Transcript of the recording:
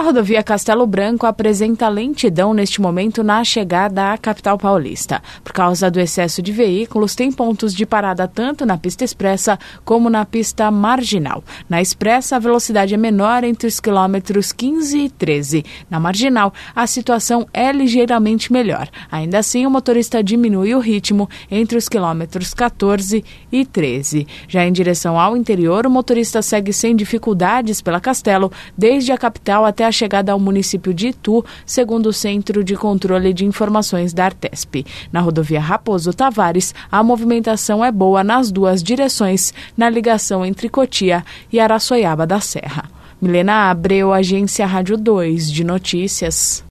rodovia Castelo Branco apresenta lentidão neste momento na chegada à capital paulista. Por causa do excesso de veículos, tem pontos de parada tanto na pista expressa como na pista marginal. Na expressa, a velocidade é menor entre os quilômetros 15 e 13. Na marginal, a situação é ligeiramente melhor. Ainda assim, o motorista diminui o ritmo entre os quilômetros 14 e 13. Já em direção ao interior, o motorista segue sem dificuldades pela Castelo, desde a capital até a chegada ao município de Itu, segundo o Centro de Controle de Informações da Artesp. Na rodovia Raposo Tavares, a movimentação é boa nas duas direções, na ligação entre Cotia e Araçoiaba da Serra. Milena Abreu, Agência Rádio 2 de Notícias.